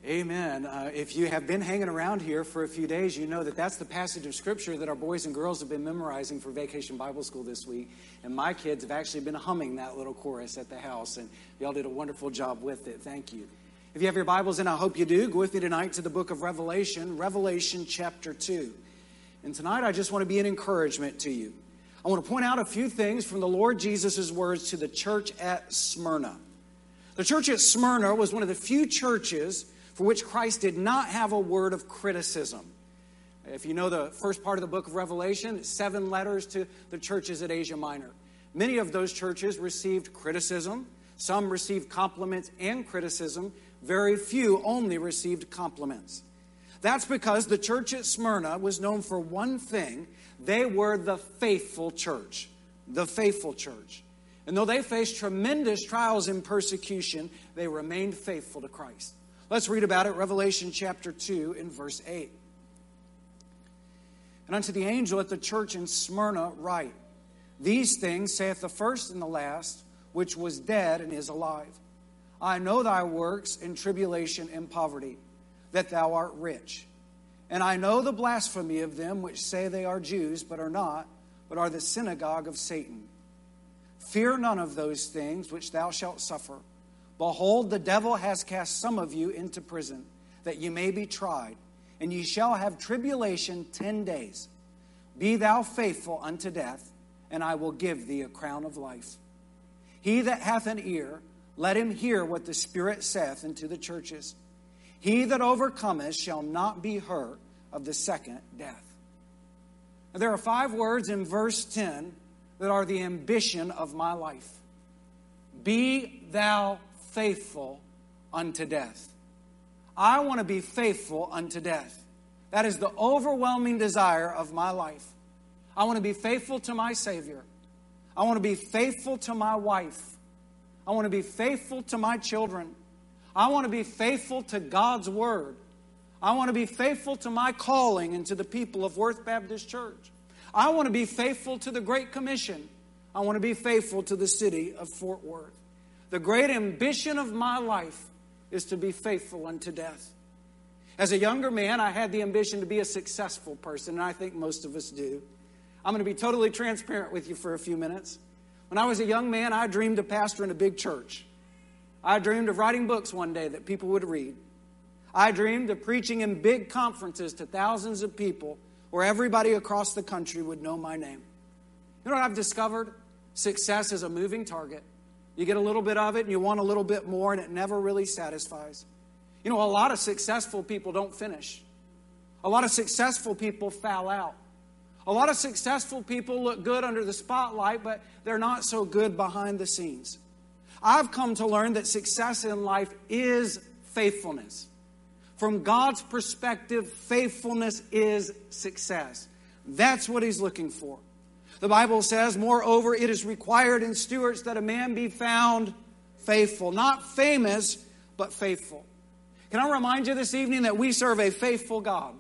Amen. If you have been hanging around here for a few days, you know that that's the passage of Scripture that our boys and girls have been memorizing for Vacation Bible School this week. And my kids have actually been humming that little chorus at the house. And y'all did a wonderful job with it. Thank you. If you have your Bibles, and I hope you do, go with me tonight to the book of Revelation, Revelation chapter 2. And tonight I just want to be an encouragement to you. I want to point out a few things from the Lord Jesus' words to the church at Smyrna. The church at Smyrna was one of the few churches for which Christ did not have a word of criticism. If you know the first part of the book of Revelation, it's 7 letters to the churches at Asia Minor. Many of those churches received criticism. Some received compliments and criticism. Very few only received compliments. That's because the church at Smyrna was known for one thing. They were the faithful church. The faithful church. And though they faced tremendous trials and persecution, they remained faithful to Christ. Let's read about it, Revelation chapter 2 in verse 8. And unto the angel at the church in Smyrna write, These things saith the first and the last, which was dead and is alive. I know thy works in tribulation and poverty, that thou art rich. And I know the blasphemy of them which say they are Jews, but are not, but are the synagogue of Satan. Fear none of those things which thou shalt suffer. Behold, the devil has cast some of you into prison, that ye may be tried, and ye shall have tribulation 10 days. Be thou faithful unto death, and I will give thee a crown of life. He that hath an ear, let him hear what the Spirit saith unto the churches. He that overcometh shall not be hurt of the second death. Now, there are 5 words in verse 10 that are the ambition of my life. Be thou faithful unto death. I want to be faithful unto death. That is the overwhelming desire of my life. I want to be faithful to my Savior. I want to be faithful to my wife. I want to be faithful to my children. I want to be faithful to God's Word. I want to be faithful to my calling and to the people of Worth Baptist Church. I want to be faithful to the Great Commission. I want to be faithful to the city of Fort Worth. The great ambition of my life is to be faithful unto death. As a younger man, I had the ambition to be a successful person, and I think most of us do. I'm going to be totally transparent with you for a few minutes. When I was a young man, I dreamed of pastoring a big church. I dreamed of writing books one day that people would read. I dreamed of preaching in big conferences to thousands of people where everybody across the country would know my name. You know what I've discovered? Success is a moving target. You get a little bit of it and you want a little bit more, and it never really satisfies. You know, a lot of successful people don't finish. A lot of successful people foul out. A lot of successful people look good under the spotlight, but they're not so good behind the scenes. I've come to learn that success in life is faithfulness. From God's perspective, faithfulness is success. That's what He's looking for. The Bible says, moreover, it is required in stewards that a man be found faithful. Not famous, but faithful. Can I remind you this evening that we serve a faithful God?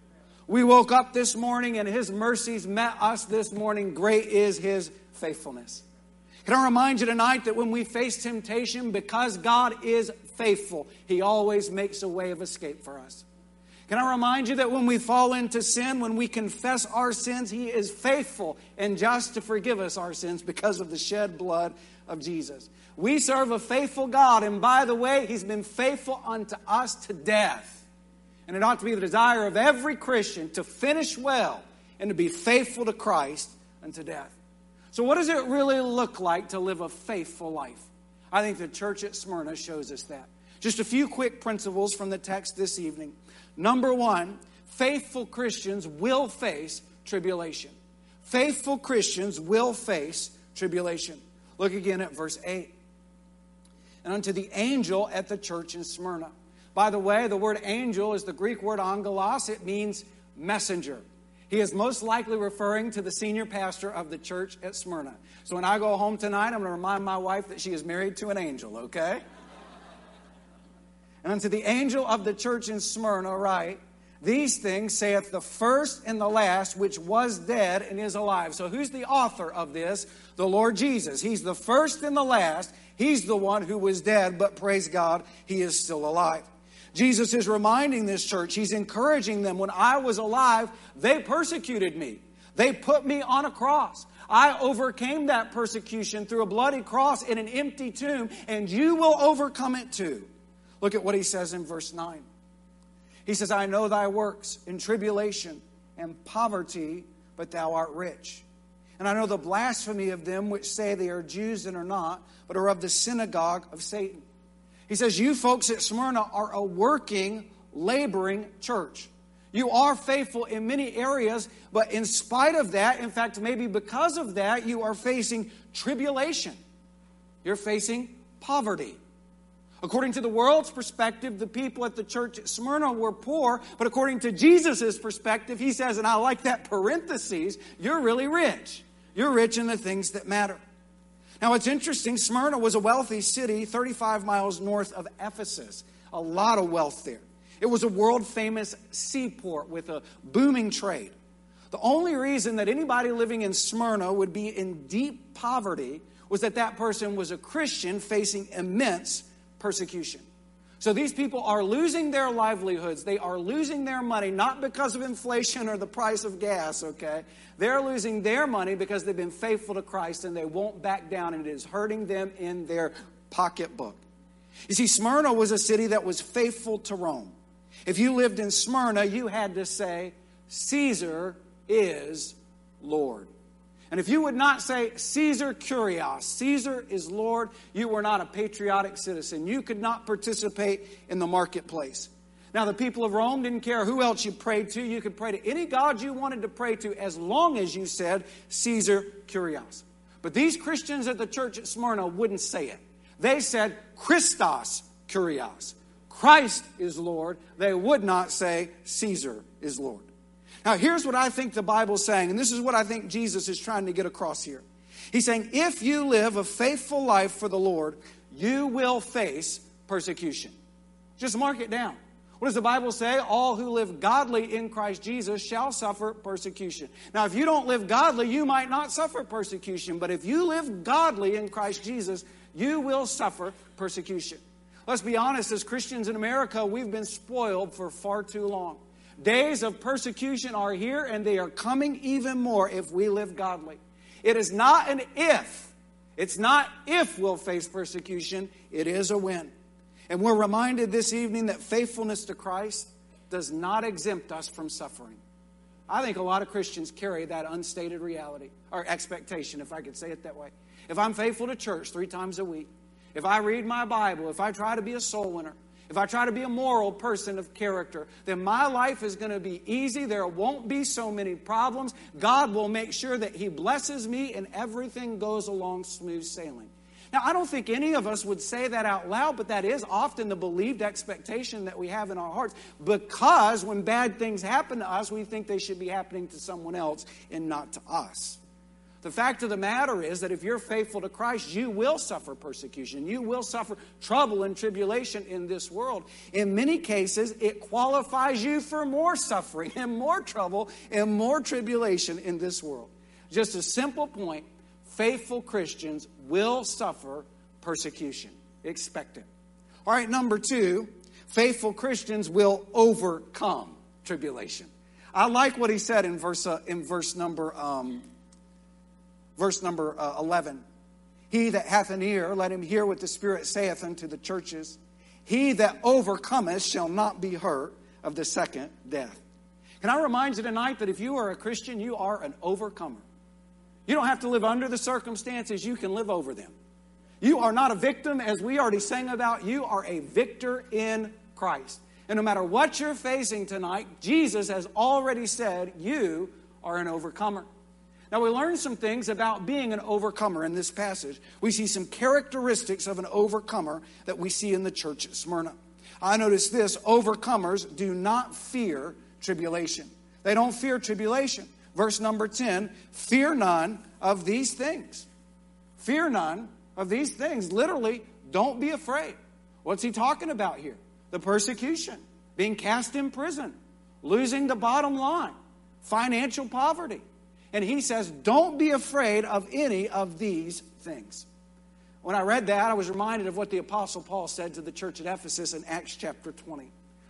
We woke up this morning and His mercies met us this morning. Great is His faithfulness. Can I remind you tonight that when we face temptation, because God is faithful, He always makes a way of escape for us. Can I remind you that when we fall into sin, when we confess our sins, He is faithful and just to forgive us our sins because of the shed blood of Jesus. We serve a faithful God, and by the way, He's been faithful unto us to death. And it ought to be the desire of every Christian to finish well and to be faithful to Christ unto death. So what does it really look like to live a faithful life? I think the church at Smyrna shows us that. Just a few quick principles from the text this evening. Number 1, faithful Christians will face tribulation. Faithful Christians will face tribulation. Look again at verse 8. And unto the angel at the church in Smyrna. By the way, the word angel is the Greek word angelos. It means messenger. He is most likely referring to the senior pastor of the church at Smyrna. So when I go home tonight, I'm going to remind my wife that she is married to an angel, okay? And unto the angel of the church in Smyrna write, These things saith the first and the last, which was dead and is alive. So who's the author of this? The Lord Jesus. He's the first and the last. He's the one who was dead, but praise God, He is still alive. Jesus is reminding this church, he's encouraging them, when I was alive, they persecuted me. They put me on a cross. I overcame that persecution through a bloody cross in an empty tomb, and you will overcome it too. Look at what he says in verse 9. He says, I know thy works in tribulation and poverty, but thou art rich. And I know the blasphemy of them which say they are Jews and are not, but are of the synagogue of Satan. He says, you folks at Smyrna are a working, laboring church. You are faithful in many areas, but in spite of that, in fact, maybe because of that, you are facing tribulation. You're facing poverty. According to the world's perspective, the people at the church at Smyrna were poor, but according to Jesus' perspective, he says, and I like that parentheses, you're really rich. You're rich in the things that matter. Now, it's interesting, Smyrna was a wealthy city 35 miles north of Ephesus. A lot of wealth there. It was a world-famous seaport with a booming trade. The only reason that anybody living in Smyrna would be in deep poverty was that that person was a Christian facing immense persecution. So these people are losing their livelihoods. They are losing their money, not because of inflation or the price of gas, okay? They're losing their money because they've been faithful to Christ and they won't back down, and it is hurting them in their pocketbook. You see, Smyrna was a city that was faithful to Rome. If you lived in Smyrna, you had to say, Caesar is Lord. And if you would not say, Caesar Kyrios, Caesar is Lord, you were not a patriotic citizen. You could not participate in the marketplace. Now, the people of Rome didn't care who else you prayed to. You could pray to any god you wanted to pray to as long as you said, Caesar Kyrios. But these Christians at the church at Smyrna wouldn't say it. They said, Christos Kyrios. Christ is Lord. They would not say, Caesar is Lord. Now, here's what I think the Bible's saying, and this is what I think Jesus is trying to get across here. He's saying, if you live a faithful life for the Lord, you will face persecution. Just mark it down. What does the Bible say? All who live godly in Christ Jesus shall suffer persecution. Now, if you don't live godly, you might not suffer persecution. But if you live godly in Christ Jesus, you will suffer persecution. Let's be honest, as Christians in America, we've been spoiled for far too long. Days of persecution are here, and they are coming even more if we live godly. It is not an if. It's not if we'll face persecution. It is a when. And we're reminded this evening that faithfulness to Christ does not exempt us from suffering. I think a lot of Christians carry that unstated reality, or expectation, if I could say it that way. If I'm faithful to church 3 times a week, if I read my Bible, if I try to be a soul winner, if I try to be a moral person of character, then my life is going to be easy. There won't be so many problems. God will make sure that He blesses me and everything goes along smooth sailing. Now, I don't think any of us would say that out loud, but that is often the believed expectation that we have in our hearts, because when bad things happen to us, we think they should be happening to someone else and not to us. The fact of the matter is that if you're faithful to Christ, you will suffer persecution. You will suffer trouble and tribulation in this world. In many cases, it qualifies you for more suffering and more trouble and more tribulation in this world. Just a simple point, faithful Christians will suffer persecution. Expect it. All right, number 2, faithful Christians will overcome tribulation. I like what he said in verse number 11. He that hath an ear, let him hear what the Spirit saith unto the churches. He that overcometh shall not be hurt of the second death. Can I remind you tonight that if you are a Christian, you are an overcomer. You don't have to live under the circumstances. You can live over them. You are not a victim, as we already sang about. You are a victor in Christ. And no matter what you're facing tonight, Jesus has already said you are an overcomer. Now, we learn some things about being an overcomer in this passage. We see some characteristics of an overcomer that we see in the church at Smyrna. I notice this: overcomers do not fear tribulation. They don't fear tribulation. Verse number 10, fear none of these things. Fear none of these things. Literally, don't be afraid. What's he talking about here? The persecution, being cast in prison, losing the bottom line, financial poverty. And he says, don't be afraid of any of these things. When I read that, I was reminded of what the Apostle Paul said to the church at Ephesus in Acts chapter 20.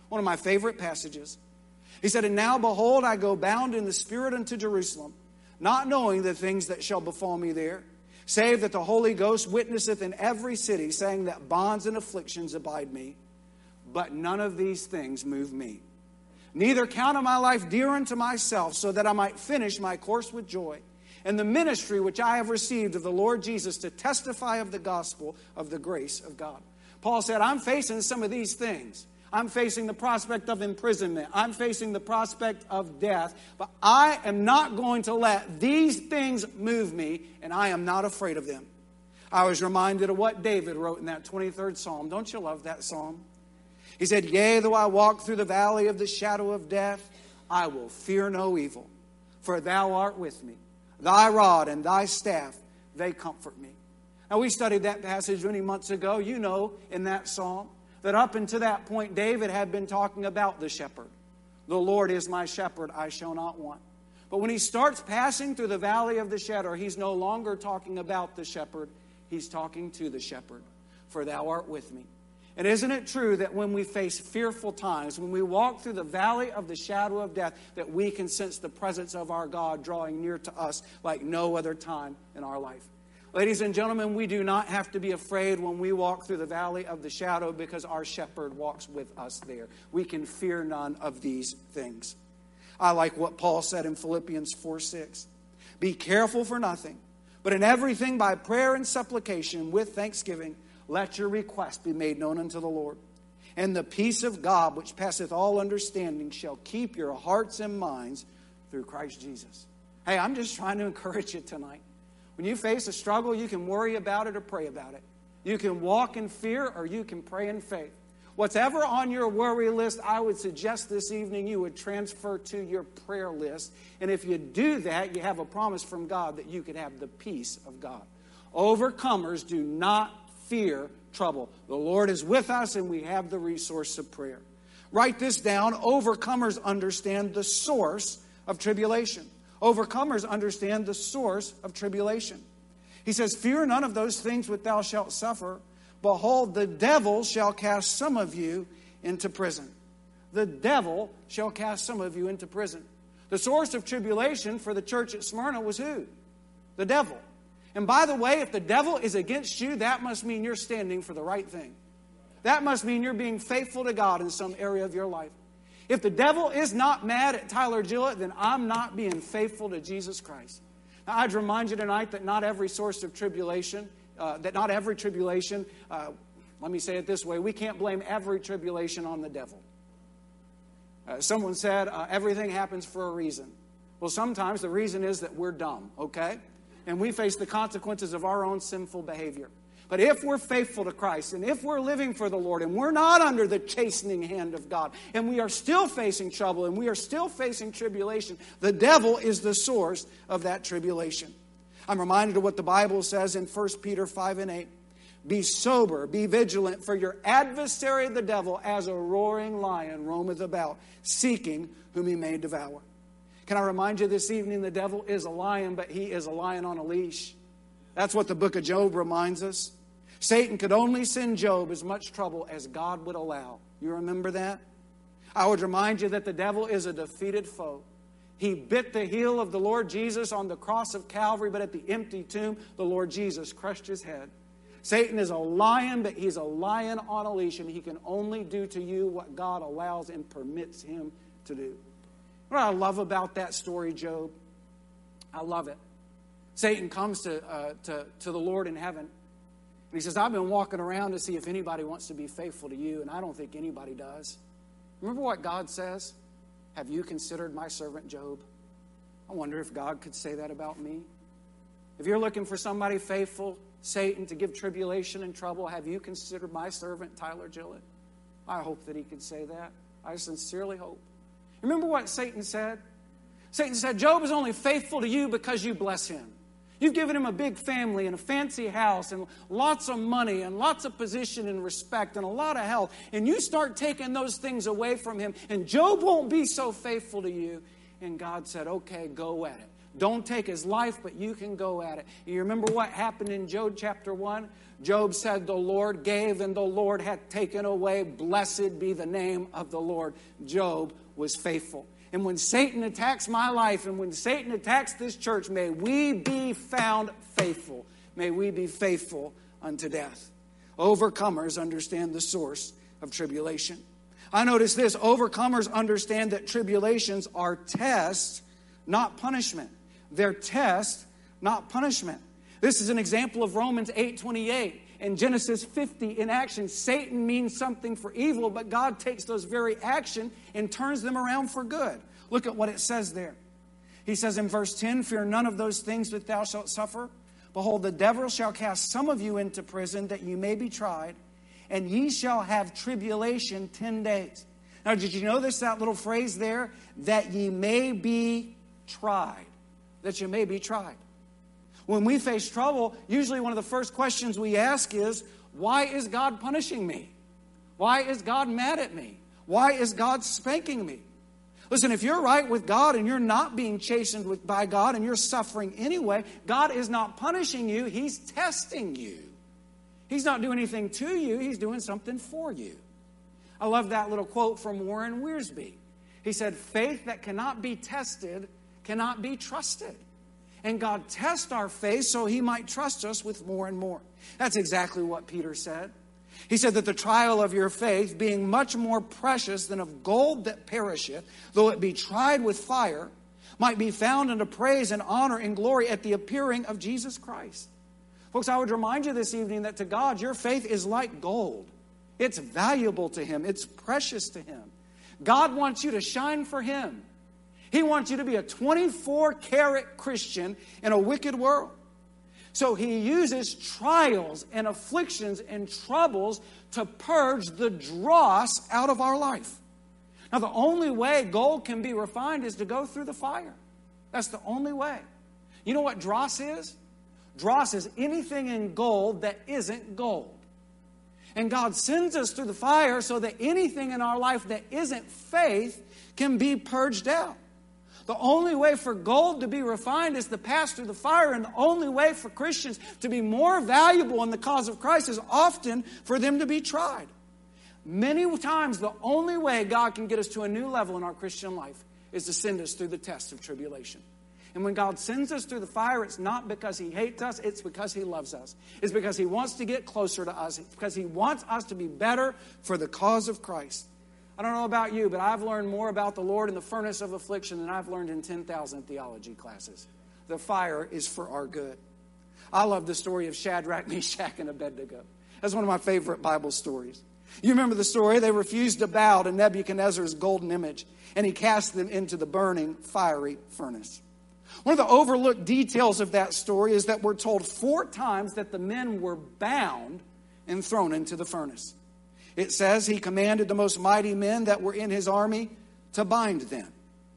One of my favorite passages. He said, "And now, behold, I go bound in the Spirit unto Jerusalem, not knowing the things that shall befall me there, save that the Holy Ghost witnesseth in every city, saying that bonds and afflictions abide me. But none of these things move me. Neither count I my life dear unto myself, so that I might finish my course with joy, and the ministry which I have received of the Lord Jesus to testify of the gospel of the grace of God." Paul said, I'm facing some of these things. I'm facing the prospect of imprisonment. I'm facing the prospect of death. But I am not going to let these things move me, and I am not afraid of them. I was reminded of what David wrote in that 23rd Psalm. Don't you love that psalm? He said, "Yea, though I walk through the valley of the shadow of death, I will fear no evil, for thou art with me. Thy rod and thy staff, they comfort me." Now, we studied that passage many months ago. You know, in that psalm, that up until that point, David had been talking about the shepherd. "The Lord is my shepherd, I shall not want." But when he starts passing through the valley of the shadow, he's no longer talking about the shepherd. He's talking to the shepherd. "For thou art with me." And isn't it true that when we face fearful times, when we walk through the valley of the shadow of death, that we can sense the presence of our God drawing near to us like no other time in our life? Ladies and gentlemen, we do not have to be afraid when we walk through the valley of the shadow, because our shepherd walks with us there. We can fear none of these things. I like what Paul said in Philippians 4:6. "Be careful for nothing, but in everything by prayer and supplication with thanksgiving, let your request be made known unto the Lord. And the peace of God, which passeth all understanding, shall keep your hearts and minds through Christ Jesus." Hey, I'm just trying to encourage you tonight. When you face a struggle, you can worry about it or pray about it. You can walk in fear or you can pray in faith. Whatever on your worry list, I would suggest this evening you would transfer to your prayer list. And if you do that, you have a promise from God that you could have the peace of God. Overcomers do not fear trouble. The Lord is with us, and we have the resource of prayer. Write this down. Overcomers understand the source of tribulation. Overcomers understand the source of tribulation. He says, "Fear none of those things which thou shalt suffer. Behold, the devil shall cast some of you into prison." The devil shall cast some of you into prison. The source of tribulation for the church at Smyrna was who? The devil. And by the way, if the devil is against you, that must mean you're standing for the right thing. That must mean you're being faithful to God in some area of your life. If the devil is not mad at Tyler Gillett, then I'm not being faithful to Jesus Christ. Now, I'd remind you tonight that not every source of tribulation, let me say it this way, we can't blame every tribulation on the devil. Someone said, everything happens for a reason. Well, sometimes the reason is that we're dumb, okay? And we face the consequences of our own sinful behavior. But if we're faithful to Christ, and if we're living for the Lord, and we're not under the chastening hand of God, and we are still facing trouble, and we are still facing tribulation, the devil is the source of that tribulation. I'm reminded of what the Bible says in 1 Peter 5:8. "Be sober, be vigilant, for your adversary the devil, as a roaring lion, roameth about, seeking whom he may devour." Can I remind you this evening, the devil is a lion, but he is a lion on a leash. That's what the book of Job reminds us. Satan could only send Job as much trouble as God would allow. You remember that? I would remind you that the devil is a defeated foe. He bit the heel of the Lord Jesus on the cross of Calvary, but at the empty tomb, the Lord Jesus crushed his head. Satan is a lion, but he's a lion on a leash, and he can only do to you what God allows and permits him to do. What I love about that story, Job, I love it. Satan comes to the Lord in heaven, and he says, "I've been walking around to see if anybody wants to be faithful to you, and I don't think anybody does." Remember what God says? "Have you considered my servant Job?" I wonder if God could say that about me. If you're looking for somebody faithful, Satan, to give tribulation and trouble, have you considered my servant Tyler Gillett? I hope that he could say that. I sincerely hope. Remember what Satan said? Satan said, "Job is only faithful to you because you bless him. You've given him a big family and a fancy house and lots of money and lots of position and respect and a lot of health. And you start taking those things away from him, and Job won't be so faithful to you." And God said, "Okay, go at it. don't take his life, but you can go at it. You remember what happened in Job chapter 1? Job said, the Lord gave and the Lord hath taken away. Blessed be the name of the Lord. Job was faithful. And when Satan attacks my life and when Satan attacks this church, may we be found faithful. May we be faithful unto death. Overcomers understand the source of tribulation. I notice this. Overcomers understand that tribulations are tests, not punishment. They're tests, not punishment. This is an example of Romans 8:28 and Genesis 50 in action. Satan means something for evil, but God takes those very action and turns them around for good. Look at what it says there. He says in verse 10, fear none of those things that thou shalt suffer. Behold, the devil shall cast some of you into prison that you may be tried, and ye shall have tribulation 10 days. Now, did you notice that little phrase there? That ye may be tried. That you may be tried. When we face trouble, usually one of the first questions we ask is, why is God punishing me? Why is God mad at me? Why is God spanking me? Listen, if you're right with God and you're not being chastened by God and you're suffering anyway, God is not punishing you. He's testing you. He's not doing anything to you. He's doing something for you. I love that little quote from Warren Wiersbe. He said, faith that cannot be tested cannot be trusted. And God tests our faith so he might trust us with more and more. That's exactly what Peter said. He said that the trial of your faith, being much more precious than of gold that perisheth, though it be tried with fire, might be found unto praise and honor and glory at the appearing of Jesus Christ. Folks, I would remind you this evening that to God, your faith is like gold. It's valuable to him. It's precious to him. God wants you to shine for him. He wants you to be a 24-karat Christian in a wicked world. So he uses trials and afflictions and troubles to purge the dross out of our life. Now, the only way gold can be refined is to go through the fire. That's the only way. You know what dross is? Dross is anything in gold that isn't gold. And God sends us through the fire so that anything in our life that isn't faith can be purged out. The only way for gold to be refined is to pass through the fire, and the only way for Christians to be more valuable in the cause of Christ is often for them to be tried. Many times, the only way God can get us to a new level in our Christian life is to send us through the test of tribulation. And when God sends us through the fire, it's not because he hates us, it's because he loves us. It's because he wants to get closer to us. It's because he wants us to be better for the cause of Christ. I don't know about you, but I've learned more about the Lord in the furnace of affliction than I've learned in 10,000 theology classes. The fire is for our good. I love the story of Shadrach, Meshach, and Abednego. That's one of my favorite Bible stories. You remember the story? They refused to bow to Nebuchadnezzar's golden image, and he cast them into the burning, fiery furnace. One of the overlooked details of that story is that we're told 4 times that the men were bound and thrown into the furnace. It says he commanded the most mighty men that were in his army to bind them.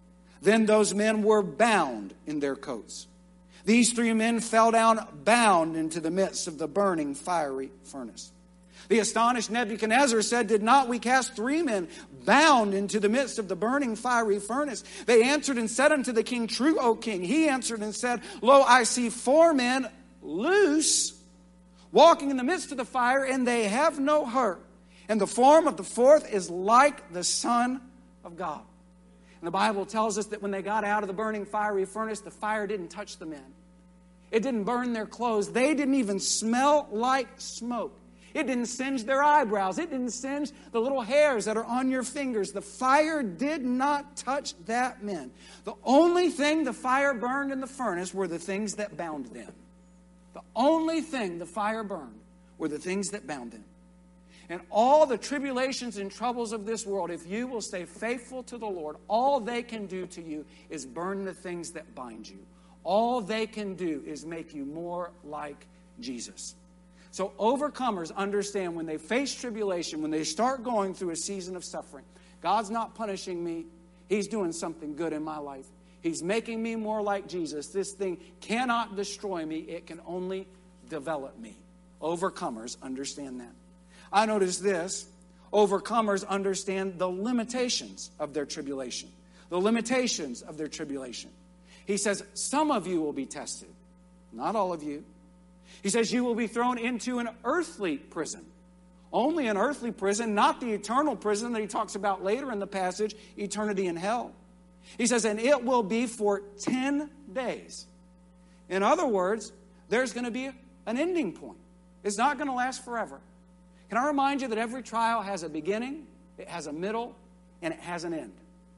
Then those men were bound in their coats. These 3 men fell down bound into the midst of the burning fiery furnace. The astonished Nebuchadnezzar said, did not we cast 3 men bound into the midst of the burning fiery furnace? They answered and said unto the king, true, O king. He answered and said, lo, I see 4 men loose, walking in the midst of the fire, and they have no hurt. And the form of the 4th is like the Son of God. And the Bible tells us that when they got out of the burning fiery furnace, the fire didn't touch the men. It didn't burn their clothes. They didn't even smell like smoke. It didn't singe their eyebrows. It didn't singe the little hairs that are on your fingers. The fire did not touch that men. The only thing the fire burned in the furnace were the things that bound them. The only thing the fire burned were the things that bound them. And all the tribulations and troubles of this world, if you will stay faithful to the Lord, all they can do to you is burn the things that bind you. All they can do is make you more like Jesus. So overcomers understand when they face tribulation, when they start going through a season of suffering, God's not punishing me. He's doing something good in my life. He's making me more like Jesus. This thing cannot destroy me. It can only develop me. Overcomers understand that. I notice this. Overcomers understand the limitations of their tribulation. The limitations of their tribulation. He says, some of you will be tested, not all of you. He says, you will be thrown into an earthly prison. Only an earthly prison, not the eternal prison that he talks about later in the passage, eternity in hell. He says, and it will be for 10 days. In other words, there's going to be an ending point. It's not going to last forever. Can I remind you that every trial has a beginning, it has a middle, and it has an end.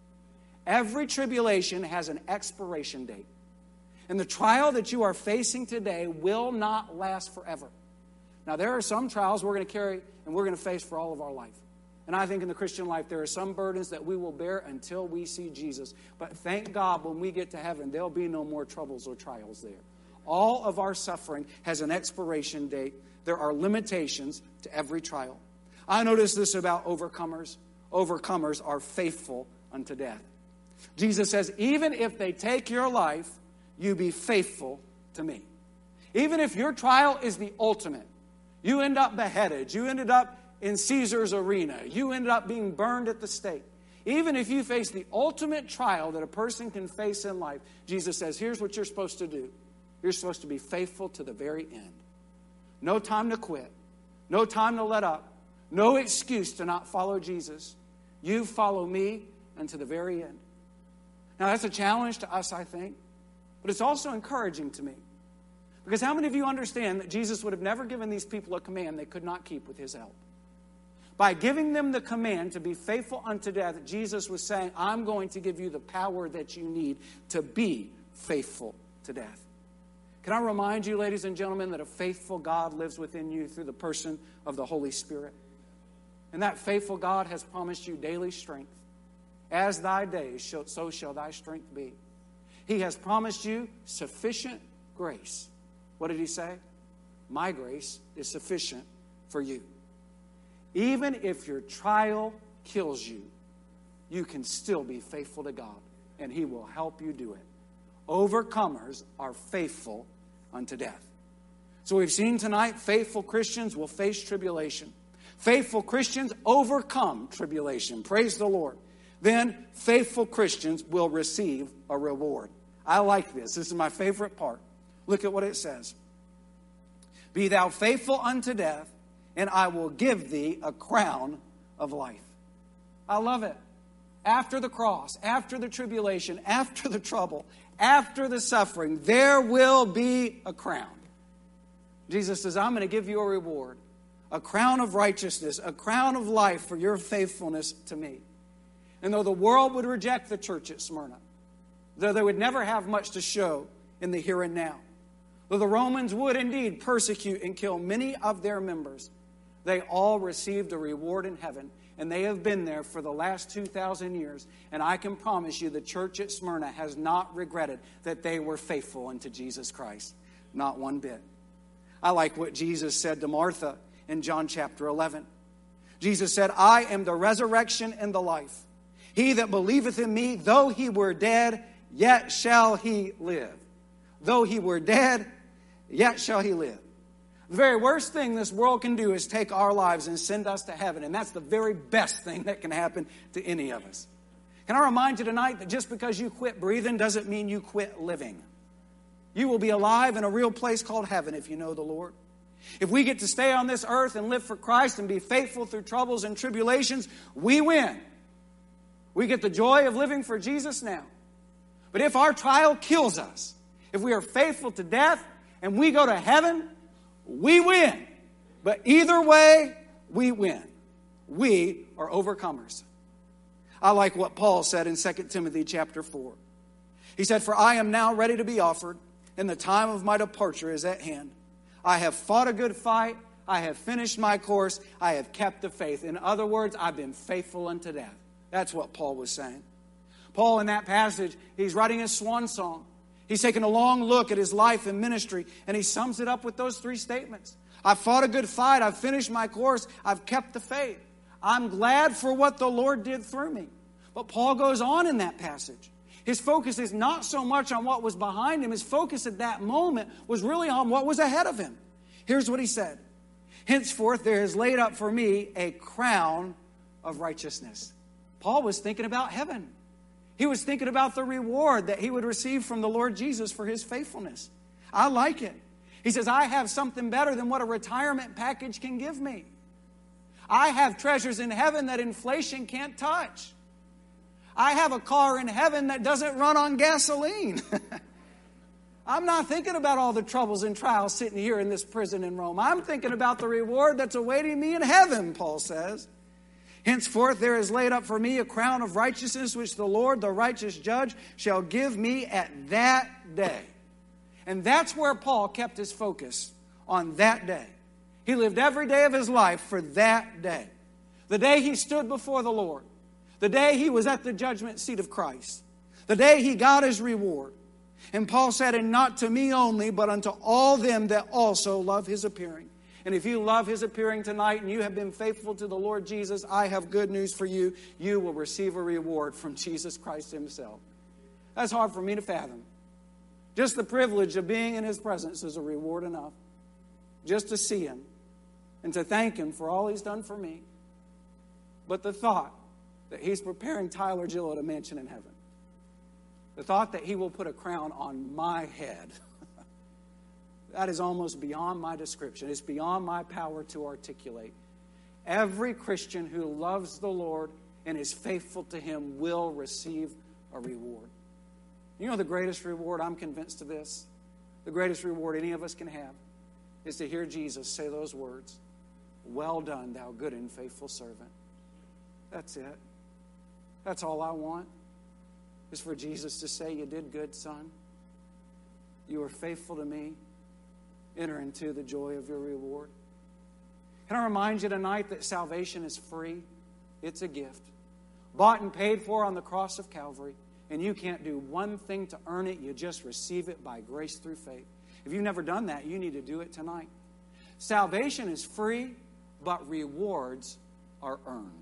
Every tribulation has an expiration date. And the trial that you are facing today will not last forever. Now, there are some trials we're going to carry and we're going to face for all of our life. And I think in the Christian life, there are some burdens that we will bear until we see Jesus. But thank God when we get to heaven, there'll be no more troubles or trials there. All of our suffering has an expiration date. There are limitations to every trial. I notice this about overcomers. Overcomers are faithful unto death. Jesus says, even if they take your life, you be faithful to me. Even if your trial is the ultimate, you end up beheaded, you ended up in Caesar's arena, you ended up being burned at the stake. Even if you face the ultimate trial that a person can face in life, Jesus says, here's what you're supposed to do. You're supposed to be faithful to the very end. No time to quit. No time to let up. No excuse to not follow Jesus. You follow me unto the very end. Now, that's a challenge to us, I think. But it's also encouraging to me. Because how many of you understand that Jesus would have never given these people a command they could not keep with his help? By giving them the command to be faithful unto death, Jesus was saying, I'm going to give you the power that you need to be faithful to death. Can I remind you, ladies and gentlemen, that a faithful God lives within you through the person of the Holy Spirit? And that faithful God has promised you daily strength. As thy days, so shall thy strength be. He has promised you sufficient grace. What did he say? My grace is sufficient for you. Even if your trial kills you, you can still be faithful to God, and he will help you do it. Overcomers are faithful unto death. So we've seen tonight, faithful Christians will face tribulation. Faithful Christians overcome tribulation. Praise the Lord. Then faithful Christians will receive a reward. I like this. This is my favorite part. Look at what it says. Be thou faithful unto death, and I will give thee a crown of life. I love it. After the cross, after the tribulation, after the trouble, after the suffering, there will be a crown. Jesus says, I'm going to give you a reward, a crown of righteousness, a crown of life for your faithfulness to me. And though the world would reject the church at Smyrna, though they would never have much to show in the here and now, though the Romans would indeed persecute and kill many of their members, they all received a reward in heaven, and they have been there for the last 2,000 years. And I can promise you the church at Smyrna has not regretted that they were faithful unto Jesus Christ. Not one bit. I like what Jesus said to Martha in John chapter 11. Jesus said, I am the resurrection and the life. He that believeth in me, though he were dead, yet shall he live. Though he were dead, yet shall he live. The very worst thing this world can do is take our lives and send us to heaven. And that's the very best thing that can happen to any of us. Can I remind you tonight that just because you quit breathing doesn't mean you quit living. You will be alive in a real place called heaven if you know the Lord. If we get to stay on this earth and live for Christ and be faithful through troubles and tribulations, we win. We get the joy of living for Jesus now. But if our trial kills us, if we are faithful to death and we go to heaven, we win. But either way, we win. We are overcomers. I like what Paul said in 2 Timothy chapter 4. He said, for I am now ready to be offered, and the time of my departure is at hand. I have fought a good fight. I have finished my course. I have kept the faith. In other words, I've been faithful unto death. That's what Paul was saying. Paul, in that passage, he's writing his swan song. He's taking a long look at his life and ministry, and he sums it up with those three statements. I've fought a good fight. I've finished my course. I've kept the faith. I'm glad for what the Lord did through me. But Paul goes on in that passage. His focus is not so much on what was behind him. His focus at that moment was really on what was ahead of him. Here's what he said. Henceforth there is laid up for me a crown of righteousness. Paul was thinking about heaven. He was thinking about the reward that he would receive from the Lord Jesus for his faithfulness. I like it. He says, I have something better than what a retirement package can give me. I have treasures in heaven that inflation can't touch. I have a car in heaven that doesn't run on gasoline. I'm not thinking about all the troubles and trials sitting here in this prison in Rome. I'm thinking about the reward that's awaiting me in heaven, Paul says. Henceforth there is laid up for me a crown of righteousness, which the Lord, the righteous judge, shall give me at that day. And that's where Paul kept his focus, on that day. He lived every day of his life for that day. The day he stood before the Lord. The day he was at the judgment seat of Christ. The day he got his reward. And Paul said, and not to me only, but unto all them that also love his appearing. And if you love his appearing tonight and you have been faithful to the Lord Jesus, I have good news for you. You will receive a reward from Jesus Christ himself. That's hard for me to fathom. Just the privilege of being in his presence is a reward enough. Just to see him and to thank him for all he's done for me. But the thought that he's preparing Tyler Gillett a mansion in heaven. The thought that he will put a crown on my head. That is almost beyond my description. It's beyond my power to articulate. Every Christian who loves the Lord and is faithful to him will receive a reward. You know the greatest reward, I'm convinced of this, the greatest reward any of us can have is to hear Jesus say those words, well done, thou good and faithful servant. That's it. That's all I want, is for Jesus to say, you did good, son. You were faithful to me. Enter into the joy of your reward. Can I remind you tonight that salvation is free? It's a gift. Bought and paid for on the cross of Calvary. And you can't do one thing to earn it. You just receive it by grace through faith. If you've never done that, you need to do it tonight. Salvation is free, but rewards are earned.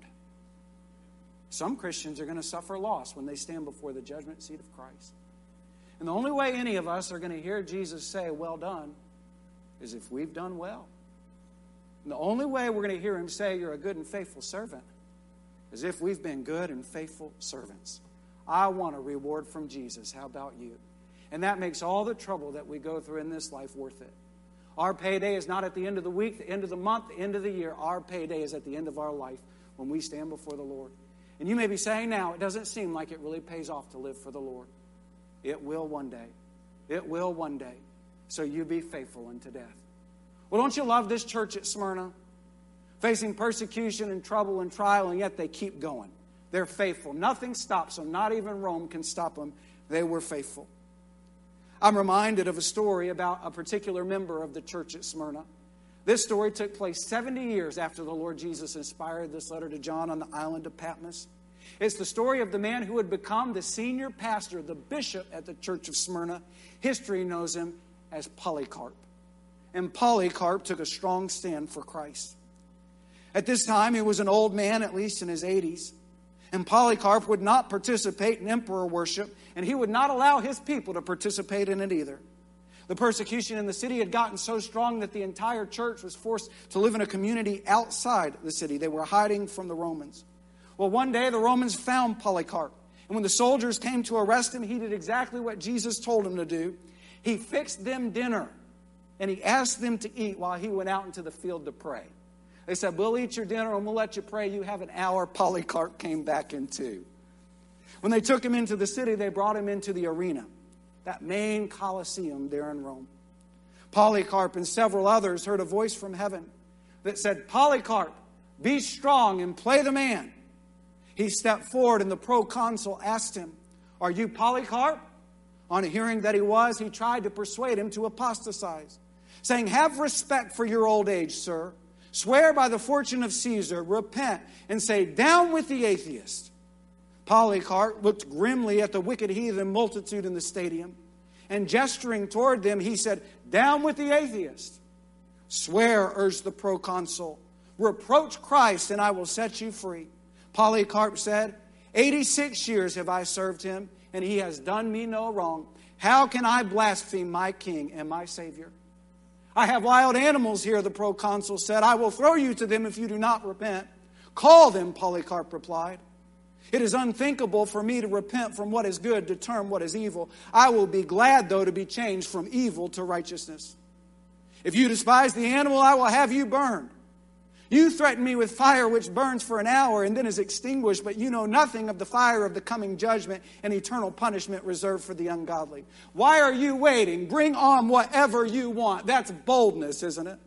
Some Christians are going to suffer loss when they stand before the judgment seat of Christ. And the only way any of us are going to hear Jesus say, well done, is if we've done well. And the only way we're going to hear him say, you're a good and faithful servant, is if we've been good and faithful servants. I want a reward from Jesus. How about you? And that makes all the trouble that we go through in this life worth it. Our payday is not at the end of the week, the end of the month, the end of the year. Our payday is at the end of our life when we stand before the Lord. And you may be saying now, it doesn't seem like it really pays off to live for the Lord. It will one day. It will one day. So you be faithful unto death. Well, don't you love this church at Smyrna? Facing persecution and trouble and trial, and yet they keep going. They're faithful. Nothing stops them. Not even Rome can stop them. They were faithful. I'm reminded of a story about a particular member of the church at Smyrna. This story took place 70 years after the Lord Jesus inspired this letter to John on the island of Patmos. It's the story of the man who had become the senior pastor, the bishop at the church of Smyrna. History knows him as Polycarp. And Polycarp took a strong stand for Christ. At this time, he was an old man, at least in his 80s. And Polycarp would not participate in emperor worship, and he would not allow his people to participate in it either. The persecution in the city had gotten so strong that the entire church was forced to live in a community outside the city. They were hiding from the Romans. Well, one day the Romans found Polycarp. And when the soldiers came to arrest him, he did exactly what Jesus told him to do. He fixed them dinner. And he asked them to eat while he went out into the field to pray. They said, we'll eat your dinner and we'll let you pray. You have an hour. Polycarp came back in too. When they took him into the city, they brought him into the arena, that main Colosseum there in Rome. Polycarp and several others heard a voice from heaven that said, Polycarp, be strong and play the man. He stepped forward and the proconsul asked him, are you Polycarp? On hearing that he was, he tried to persuade him to apostatize, saying, have respect for your old age, sir. Swear by the fortune of Caesar, repent, and say, down with the atheist. Polycarp looked grimly at the wicked heathen multitude in the stadium, and gesturing toward them, he said, down with the atheist. Swear, urged the proconsul. Reproach Christ, and I will set you free. Polycarp said, 86 years have I served him, and he has done me no wrong. How can I blaspheme my king and my Savior? I have wild animals here, the proconsul said. I will throw you to them if you do not repent. Call them, Polycarp replied. It is unthinkable for me to repent from what is good to turn what is evil. I will be glad, though, to be changed from evil to righteousness. If you despise the animal, I will have you burned. You threaten me with fire which burns for an hour and then is extinguished, but you know nothing of the fire of the coming judgment and eternal punishment reserved for the ungodly. Why are you waiting? Bring on whatever you want. That's boldness, isn't it?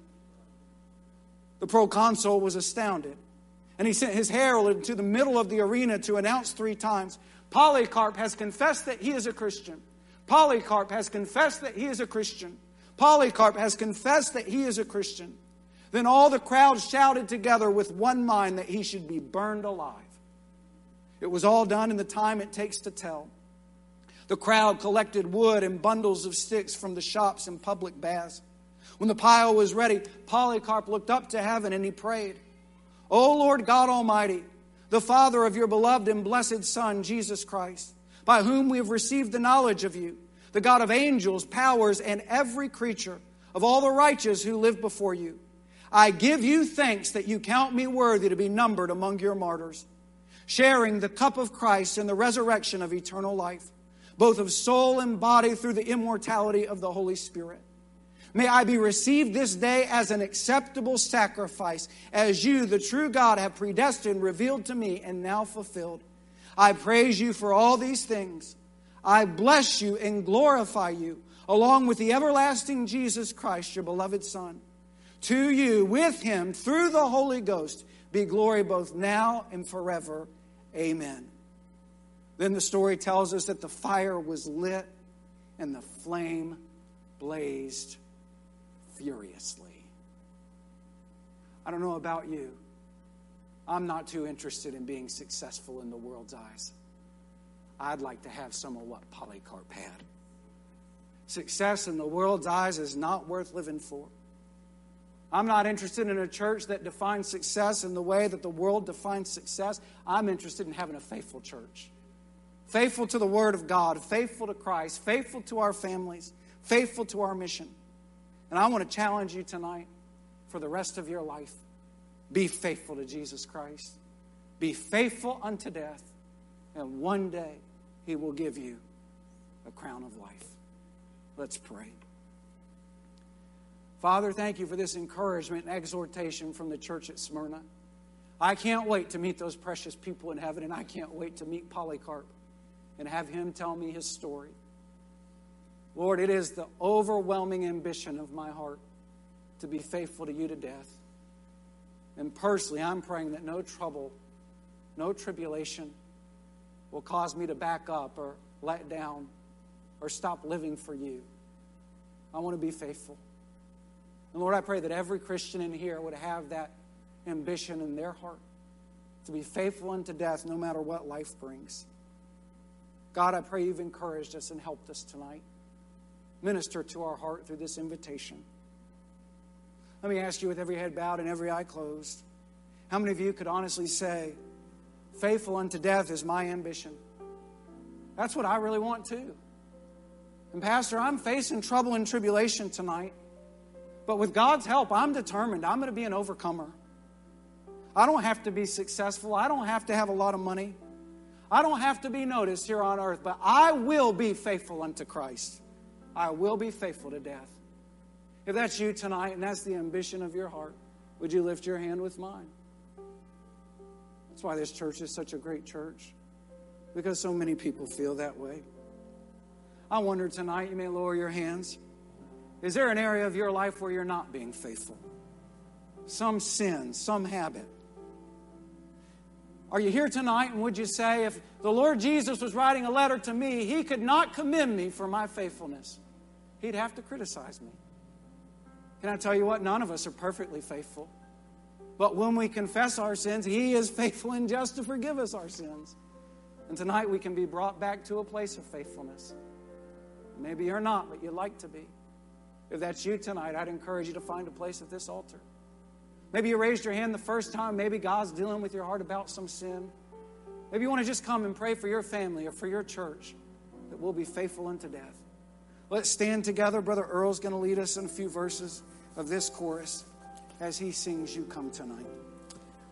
The proconsul was astounded, and he sent his herald into the middle of the arena to announce 3 times, Polycarp has confessed that he is a Christian. Polycarp has confessed that he is a Christian. Polycarp has confessed that he is a Christian. Then all the crowd shouted together with one mind that he should be burned alive. It was all done in the time it takes to tell. The crowd collected wood and bundles of sticks from the shops and public baths. When the pile was ready, Polycarp looked up to heaven and he prayed, O Lord God Almighty, the Father of your beloved and blessed Son, Jesus Christ, by whom we have received the knowledge of you, the God of angels, powers, and every creature, of all the righteous who live before you. I give you thanks that you count me worthy to be numbered among your martyrs, sharing the cup of Christ and the resurrection of eternal life, both of soul and body through the immortality of the Holy Spirit. May I be received this day as an acceptable sacrifice, as you, the true God, have predestined, revealed to me, and now fulfilled. I praise you for all these things. I bless you and glorify you, along with the everlasting Jesus Christ, your beloved Son. To you, with him, through the Holy Ghost, be glory both now and forever. Amen. Then the story tells us that the fire was lit and the flame blazed furiously. I don't know about you. I'm not too interested in being successful in the world's eyes. I'd like to have some of what Polycarp had. Success in the world's eyes is not worth living for. I'm not interested in a church that defines success in the way that the world defines success. I'm interested in having a faithful church. Faithful to the Word of God, faithful to Christ, faithful to our families, faithful to our mission. And I want to challenge you tonight for the rest of your life. Be faithful to Jesus Christ. Be faithful unto death. And one day He will give you a crown of life. Let's pray. Father, thank you for this encouragement and exhortation from the church at Smyrna. I can't wait to meet those precious people in heaven, and I can't wait to meet Polycarp and have him tell me his story. Lord, it is the overwhelming ambition of my heart to be faithful to you to death. And personally, I'm praying that no trouble, no tribulation will cause me to back up or let down or stop living for you. I want to be faithful. And Lord, I pray that every Christian in here would have that ambition in their heart to be faithful unto death no matter what life brings. God, I pray you've encouraged us and helped us tonight. Minister to our heart through this invitation. Let me ask you, with every head bowed and every eye closed, how many of you could honestly say, faithful unto death is my ambition? That's what I really want too. And Pastor, I'm facing trouble and tribulation tonight. But with God's help, I'm determined. I'm going to be an overcomer. I don't have to be successful. I don't have to have a lot of money. I don't have to be noticed here on earth. But I will be faithful unto Christ. I will be faithful to death. If that's you tonight and that's the ambition of your heart, would you lift your hand with mine? That's why this church is such a great church. Because so many people feel that way. I wonder tonight, you may lower your hands. Is there an area of your life where you're not being faithful? Some sin, some habit. Are you here tonight, and would you say, if the Lord Jesus was writing a letter to me, He could not commend me for my faithfulness. He'd have to criticize me. Can I tell you what? None of us are perfectly faithful. But when we confess our sins, He is faithful and just to forgive us our sins. And tonight we can be brought back to a place of faithfulness. Maybe you're not, but you'd like to be. If that's you tonight, I'd encourage you to find a place at this altar. Maybe you raised your hand the first time. Maybe God's dealing with your heart about some sin. Maybe you want to just come and pray for your family or for your church that we'll be faithful unto death. Let's stand together. Brother Earl's going to lead us in a few verses of this chorus as he sings, You Come Tonight.